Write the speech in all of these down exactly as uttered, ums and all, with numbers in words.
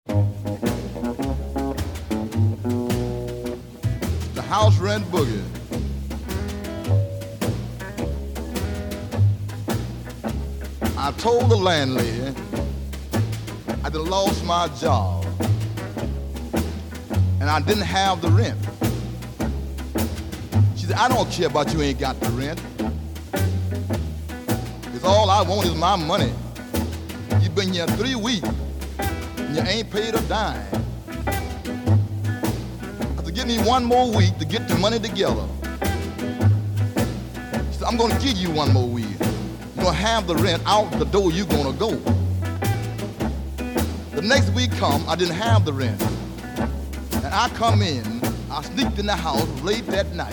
The house rent boogie. I told the landlady I had lost my job and I didn't have the rent. She said, I don't care about you ain't got the rent. Because all I want is my money. You've been here three weeks and you ain't paid a dime. I said, give me one more week to get the money together. She said, I'm going to give you one more week. You're going to have the rent out the door you're going to go. The next week come, I didn't have the rent. And I come in, I sneaked in the house late that night.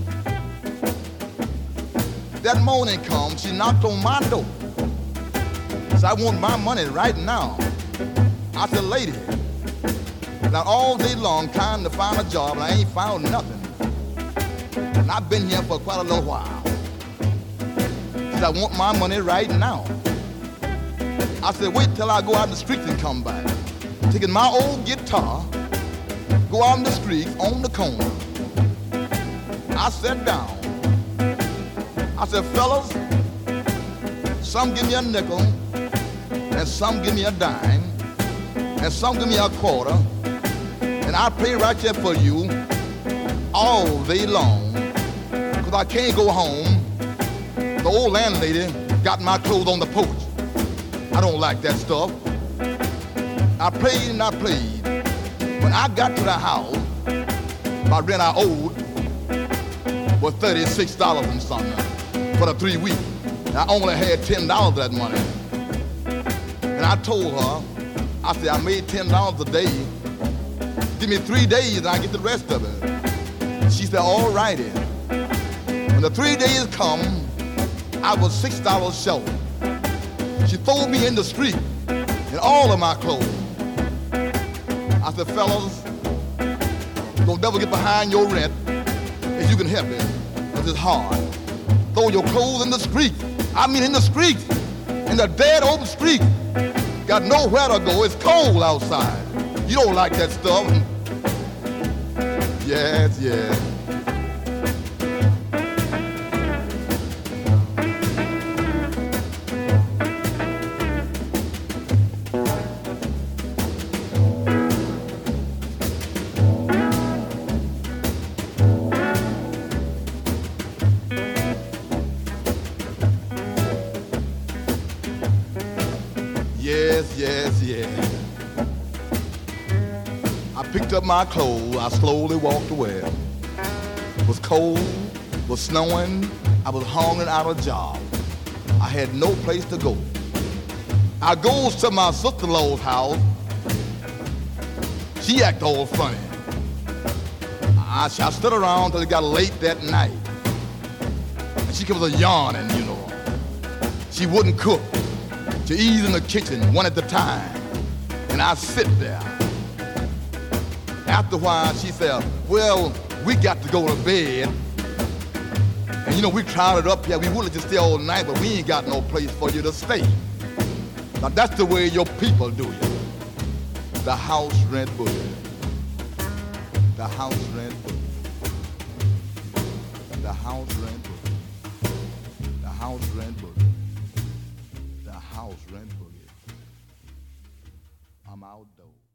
That morning come, she knocked on my door. Said, I want my money right now. I said, lady, now all day long trying to find a job and I ain't found nothing. And I've been here for quite a little while. She said, I want my money right now. I said, wait till I go out in the streets and come back. Taking my old guitar, go out in the streets on the corner. I sat down. I said, fellas, some give me a nickel, and some give me a dime, and some give me a quarter, and I play right here for you all day long, because I can't go home. The old landlady got my clothes on the porch. I don't like that stuff. I played and I played. When I got to the house, my rent I owed was thirty-six dollars and something for the three weeks. I only had ten dollars of that money. And I told her, I said, I made ten dollars a day. Give me three days and I get the rest of it. She said, all righty. When the three days come, I was six dollars short. She threw me in the street in all of my clothes. I said, fellas, don't never get behind your rent if you can help it, because it's hard. Throw your clothes in the street. I mean in the street, in the dead open street. Got nowhere to go, it's cold outside. You don't like that stuff. Yes, yes. Yes, yes, yes. I picked up my clothes, I slowly walked away. It was cold, it was snowing, I was hungry out of job. I had no place to go. I goes to my sister-in-law's house. She acted all funny. I, I stood around till it got late that night. And she kept a yawning, you know. She wouldn't cook. She eat in the kitchen one at a time. And I sit there. After a while, she said, well, we got to go to bed. And you know, we crowded up here. We wanted to stay all night, but we ain't got no place for you to stay. Now, that's the way your people do you. The house rent boogie. The house rent boogie. The house rent boogie. The house rent boogie. The house rent boogie. I'm outdoors.